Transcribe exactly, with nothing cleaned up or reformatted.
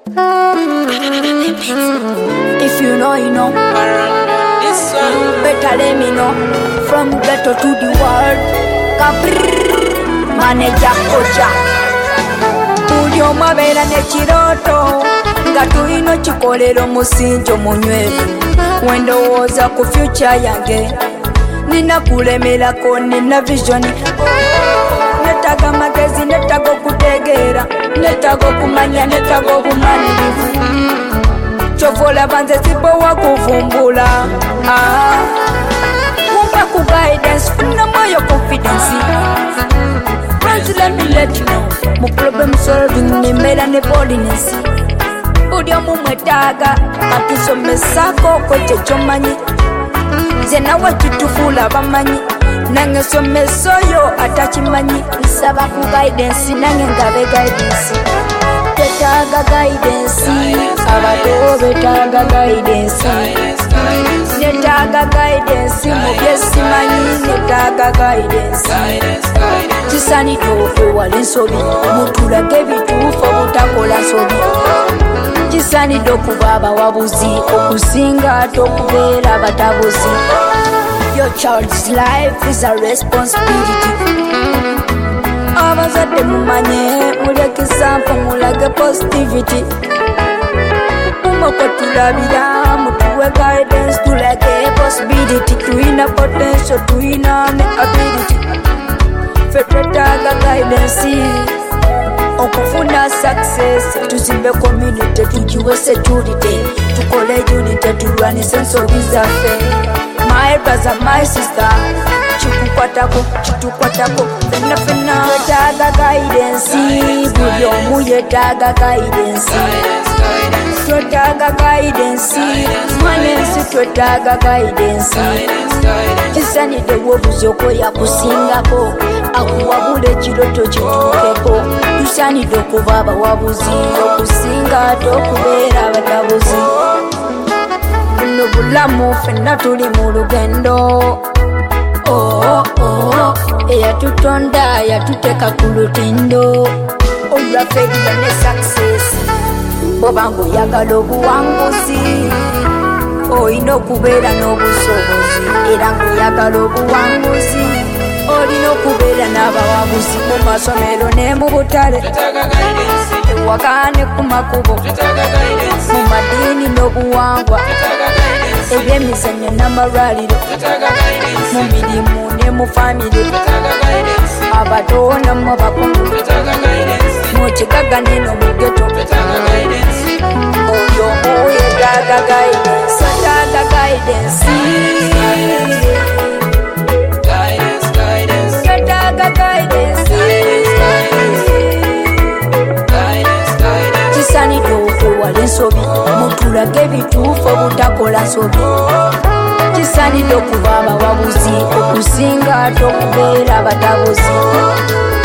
If you know, you know. This one. Better let me know. From ghetto to the world. Kabrrr. Manager Koja. Ulyo mabera ne chiroto. Nga tulino chikolero musinjo munywevu. Wendowooza ku future yange. Nina kulemerako nina vision. Netaga magezi netaga okutegeera. Netaga okumanya netaga obumalirivu. Chovola banze sibowa kuvumbula. Ah, kumpa ku guidance funa moyo confidence. Friends, let me let you know. Mu problem solving ni mera ne boldness. Budi omu mwetaga atusomesako ko kyechomanyi. Nze nawe kitufula bamanyi. Nange somesoyo atakimanyi. Nsaba ku guidance nange ngabe guidance. Tetaga guidance. Abato betaga guidance. Netaga guidance. Mubyesi manyi netaga guidance. Kisanidde okwewala ensobi. Mutulage ebituufu obutakola nsobi. Kisanidde okuba abawabuzi. Okusinga ate okubeera abatabuzi. Your child's life is a responsibility. Abazadde mumanye muleke example mulage positivity. Mumoko tulabira mutuwe guidance tulage possibility. Tuina potential tuina ability. Fe twetaaga guidance okufuna success. Tuzimbe community tugiwe security. Tukole unity tulwanise ensobi zaffe. My brother, my sister, chikukwatako, chitukwatako, fena fena. Twetaga guidance, buli omu yetaga guidance. Twetaga guidance, mwanensi twetaga guidance. Kisanidde wobuzi okoya kusingako, akuwabula ekiroto kituukeko. Tusanidde okuba abawabuzi, okusinga ate okubeera abatabuzi. Buno bulamu fenna tuli mu lugendo. Oh, oh, eyatutonda yatuteka ku lutindo. Olwaffe eriyo ne success. Bw'obanga oyagala obuwanguzi, olina okubeera n'obusobozi. Era ng'oyagala obuwanguzi, olina okubeera n'abawabuzi. Mu masomero ne mu butale, ewaka ne ku makubo, mu madiini n'obuwangwa, ebyemizannyo n'amalwaliro, mu mirimu ne mu famire, abato namwe bakulu, mu kigaga neno mu ghetto. Oyo omu yetaaga guidance, yetaaga guidance. Yetaaga guidance. Kisanidde okwewala ensobi. Mutulage ebituufu obutakola nsobi. Kisanidde okuba abawabuzi. Okusinga ate okubeera abatabuzi.